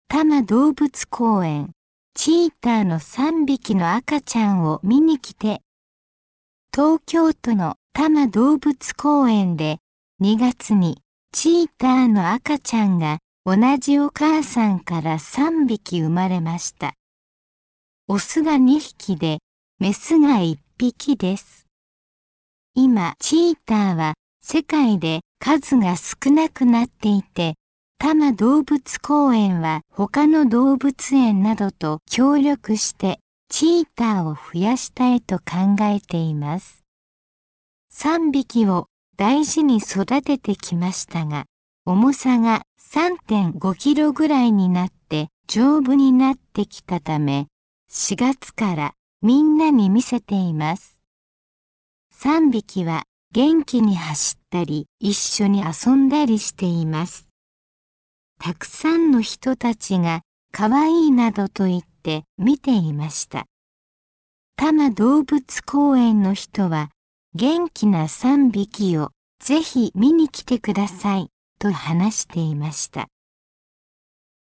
多摩動物公園、チーターの3匹の赤ちゃんを見に来て。東京都の多摩動物公園で2月にチーターの赤ちゃんが同じお母さんから3匹生まれました。オスが2匹で、メスが1匹です。今、チーターは世界で数が少なくなっていて、多摩動物公園は他の動物園などと協力してチーターを増やしたいと考えています。3匹を大事に育ててきましたが、重さが 3.5 キロぐらいになって丈夫になってきたため、4月からみんなに見せています。3匹は元気に走ったり一緒に遊んだりしています。たくさんの人たちがかわいいなどと言って見ていました。多摩動物公園の人は元気な3匹をぜひ見に来てくださいと話していました。